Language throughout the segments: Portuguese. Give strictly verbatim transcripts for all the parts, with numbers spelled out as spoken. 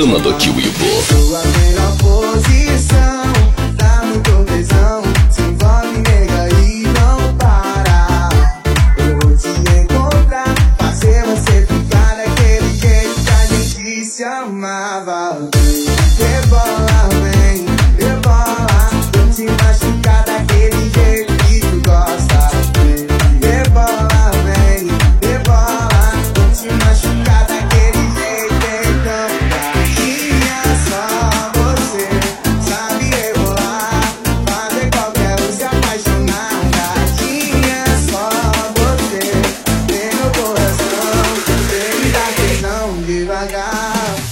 cima do tio Ivo. Sua melhor posição, dá muito tesão. Se envolve, nega, e não para. Eu vou te encontrar, fazer você ficar daquele jeito que a gente se amava. Rebola, vem, rebola, vou te machucar daquele jeito que tu gosta. Rebola, vem, rebola, vou te machucar daquele jeito. Então, gatinha, só você sabe rebolar, fazer qualquer um se apaixonar. Gatinha, só você tem meu coração, tem me dar tesão devagar.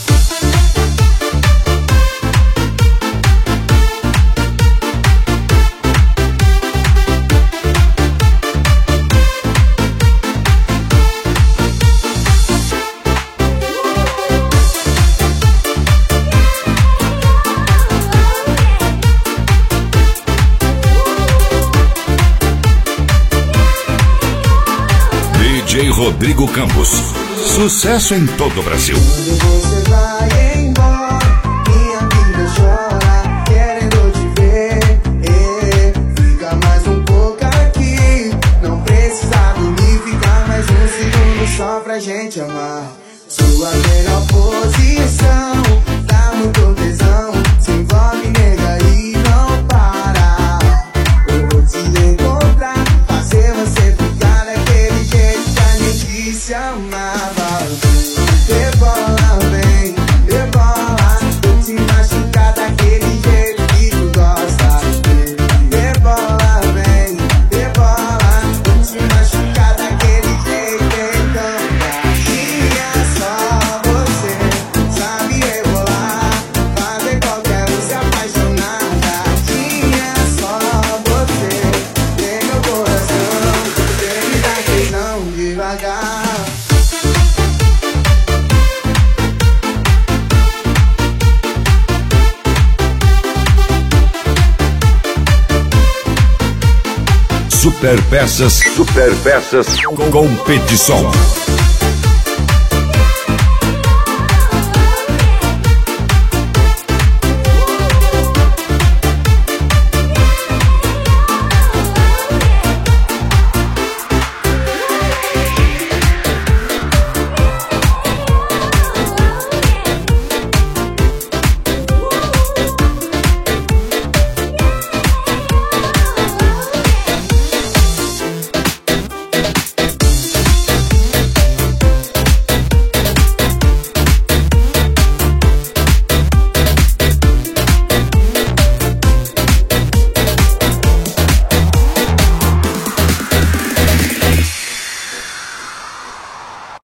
D J Rodrigo Campos, sucesso em todo o Brasil. Quando você vai embora, minha vida chora, querendo te ver. eh, Fica mais um pouco aqui, não precisa dormir, fica mais um segundo só pra gente amar. Sua melhor posição, dá muito tesão. Se envolve, nega, e não para. Eu vou te encontrar, fazer você ficar daquele jeito que a gente se amava. Rebola, vem, rebola, vou te machucar daquele jeito que tu gosta. Rebola, vem, rebola, vou te machucar daquele jeito. Então, gatinha, só você sabe rebolar, fazer qualquer um se apaixonar. Gatinha, só você tem meu coração, tem me dar tesão devagar. Super Peças, Super Peças Competição.